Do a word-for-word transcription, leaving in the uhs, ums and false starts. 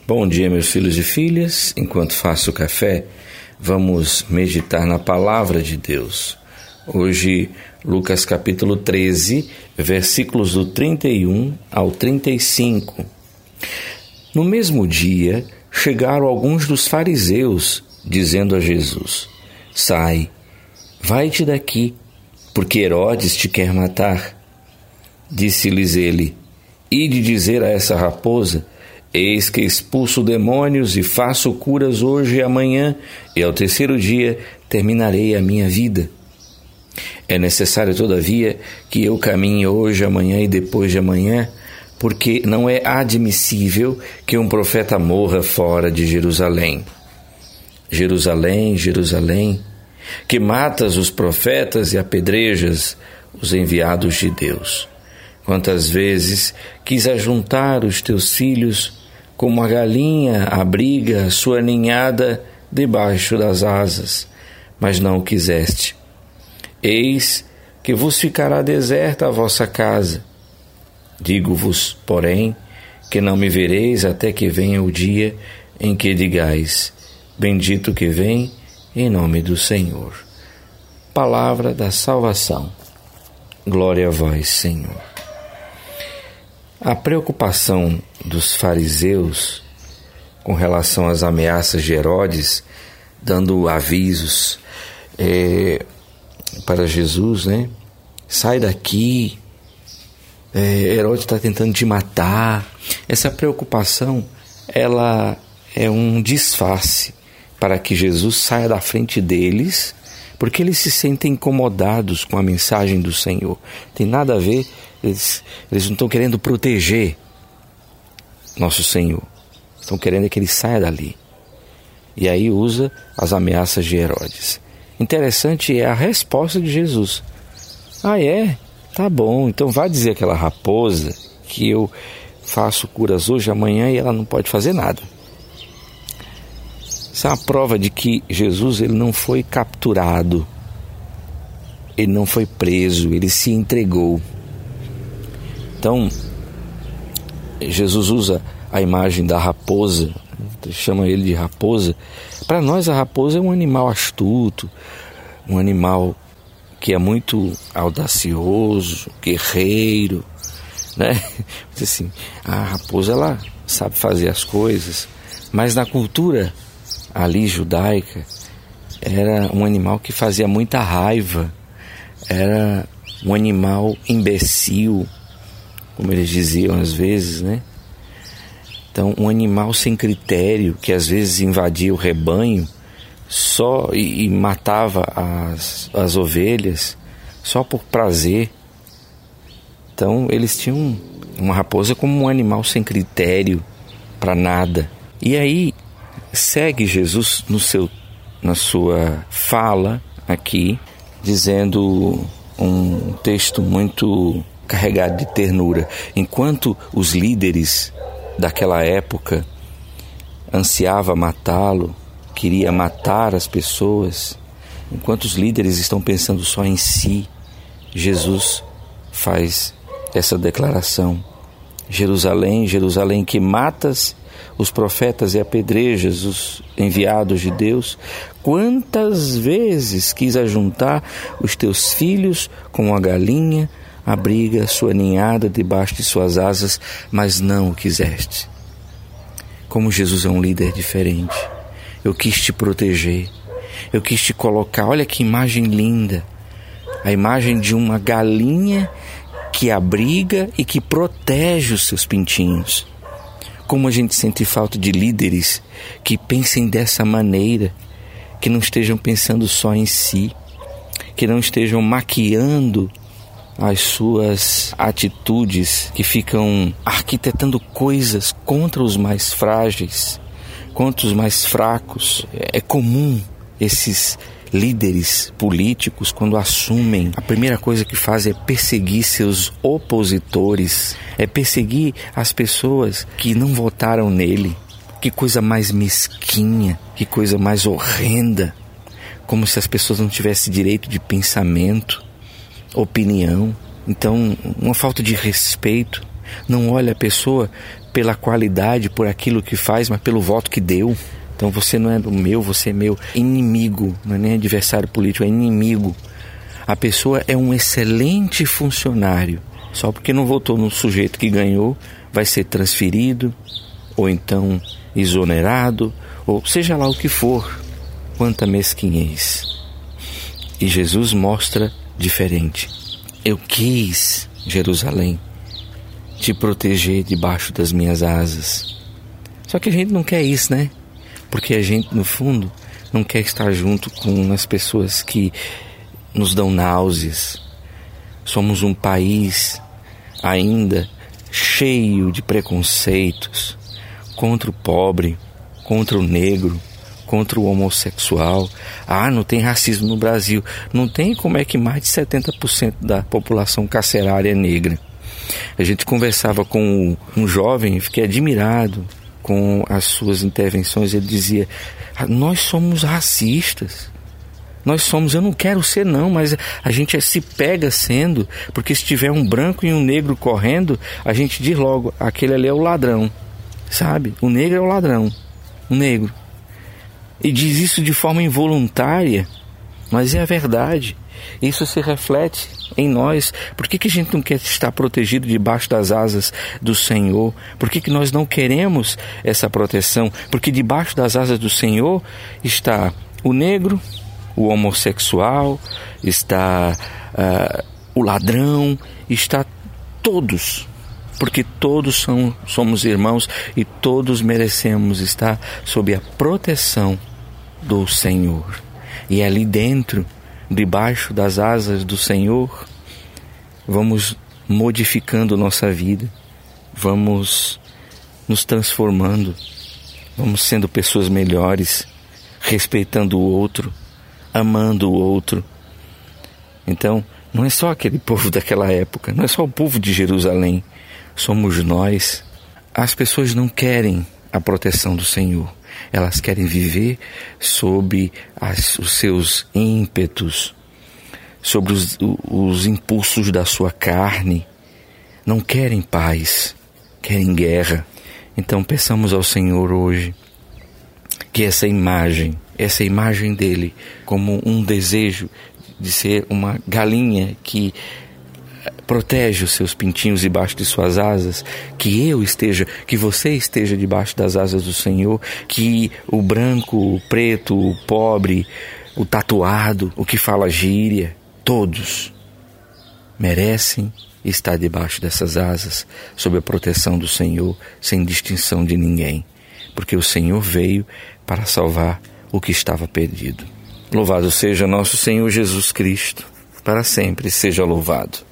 Bom dia, meus filhos e filhas. Enquanto faço o café, vamos meditar na palavra de Deus. Hoje, Lucas capítulo treze, versículos do trinta e um ao trinta e cinco. No mesmo dia, chegaram alguns dos fariseus, dizendo a Jesus: Sai, vai-te daqui, porque Herodes te quer matar. Disse-lhes ele: Ide dizer a essa raposa: Eis que expulso demônios e faço curas hoje e amanhã, e ao terceiro dia terminarei a minha vida. É necessário, todavia, que eu caminhe hoje, amanhã e depois de amanhã, porque não é admissível que um profeta morra fora de Jerusalém. Jerusalém, Jerusalém, que matas os profetas e apedrejas os enviados de Deus. Quantas vezes quis ajuntar os teus filhos, como a galinha abriga a sua ninhada debaixo das asas, mas não o quiseste. Eis que vos ficará deserta a vossa casa. Digo-vos, porém, que não me vereis até que venha o dia em que digais: Bendito que vem em nome do Senhor. Palavra da salvação. Glória a vós, Senhor. A preocupação dos fariseus com relação às ameaças de Herodes, dando avisos é, para Jesus, né? Sai daqui, é, Herodes está tentando te matar. Essa preocupação, ela é um disfarce para que Jesus saia da frente deles, porque eles se sentem incomodados com a mensagem do Senhor. Tem nada a ver, eles, eles não estão querendo proteger nosso Senhor, estão querendo que ele saia dali. E aí usa as ameaças de Herodes. Interessante é a resposta de Jesus. Ah, é? Tá bom, então vá dizer àquela raposa que eu faço curas hoje, amanhã, e ela não pode fazer nada. Isso é uma prova de que Jesus ele não foi capturado, ele não foi preso, ele se entregou. Então, Jesus usa a imagem da raposa, chama ele de raposa. Para nós, a raposa é um animal astuto, um animal que é muito audacioso, guerreiro, né? Assim, a raposa ela sabe fazer as coisas, mas na cultura ali judaica era um animal que fazia muita raiva, era um animal imbecil, como eles diziam às vezes, né? Então, um animal sem critério, que às vezes invadia o rebanho só e, e matava as, as ovelhas só por prazer. Então, eles tinham uma raposa como um animal sem critério para nada. E aí, segue Jesus no seu, na sua fala aqui, dizendo um texto muito carregado de ternura. Enquanto os líderes daquela época ansiava matá-lo, queria matar as pessoas, enquanto os líderes estão pensando só em si, Jesus faz essa declaração: Jerusalém, Jerusalém, que matas os profetas e apedrejas os enviados de Deus, quantas vezes quis ajuntar os teus filhos como a galinha abriga sua ninhada debaixo de suas asas, mas não o quiseste. Como Jesus é um líder diferente. Eu quis te proteger, eu quis te colocar. Olha que imagem linda, a imagem de uma galinha que abriga e que protege os seus pintinhos. Como a gente sente falta de líderes que pensem dessa maneira, que não estejam pensando só em si, que não estejam maquiando as suas atitudes, que ficam arquitetando coisas contra os mais frágeis, contra os mais fracos. É comum esses líderes políticos, quando assumem, a primeira coisa que fazem é perseguir seus opositores, é perseguir as pessoas que não votaram nele. Que coisa mais mesquinha, que coisa mais horrenda, como se as pessoas não tivessem direito de pensamento, opinião. Então, uma falta de respeito. Não olha a pessoa pela qualidade, por aquilo que faz, mas pelo voto que deu. Então você não é do meu, você é meu inimigo, não é nem adversário político, é inimigo. A pessoa é um excelente funcionário, só porque não votou no sujeito que ganhou, vai ser transferido, ou então exonerado, ou seja lá o que for. Quanta mesquinhez. E Jesus mostra diferente. Eu quis, Jerusalém, te proteger debaixo das minhas asas. Só que a gente não quer isso, né? Porque a gente, no fundo, não quer estar junto com as pessoas que nos dão náuseas. Somos um país ainda cheio de preconceitos contra o pobre, contra o negro, contra o homossexual. Ah, não tem racismo no Brasil. Não tem, como é que mais de setenta por cento da população carcerária é negra? A gente conversava com um jovem e fiquei admirado com as suas intervenções. Ele dizia: nós somos racistas. Nós somos, eu não quero ser não, mas a gente se pega sendo, porque se tiver um branco e um negro correndo, a gente diz logo, aquele ali é o ladrão, sabe? O negro é o ladrão, o negro. E diz isso de forma involuntária, mas é a verdade. Isso se reflete em nós. Por que que a gente não quer estar protegido debaixo das asas do Senhor? Por que que nós não queremos essa proteção? Porque debaixo das asas do Senhor está o negro, o homossexual, está uh, o ladrão, está todos. Porque todos são, somos irmãos e todos merecemos estar sob a proteção do Senhor. E ali dentro, debaixo das asas do Senhor, vamos modificando nossa vida, vamos nos transformando, vamos sendo pessoas melhores, respeitando o outro, amando o outro. Então, não é só aquele povo daquela época, não é só o povo de Jerusalém, somos nós. As pessoas não querem a proteção do Senhor, elas querem viver sob as, os seus ímpetos, sobre os, os impulsos da sua carne. Não querem paz, querem guerra. Então peçamos ao Senhor hoje que essa imagem, essa imagem dele como um desejo de ser uma galinha que protege os seus pintinhos debaixo de suas asas, que eu esteja, que você esteja debaixo das asas do Senhor, que o branco, o preto, o pobre, o tatuado, o que fala gíria, todos merecem estar debaixo dessas asas, sob a proteção do Senhor, sem distinção de ninguém, porque o Senhor veio para salvar o que estava perdido. Louvado seja nosso Senhor Jesus Cristo, para sempre seja louvado.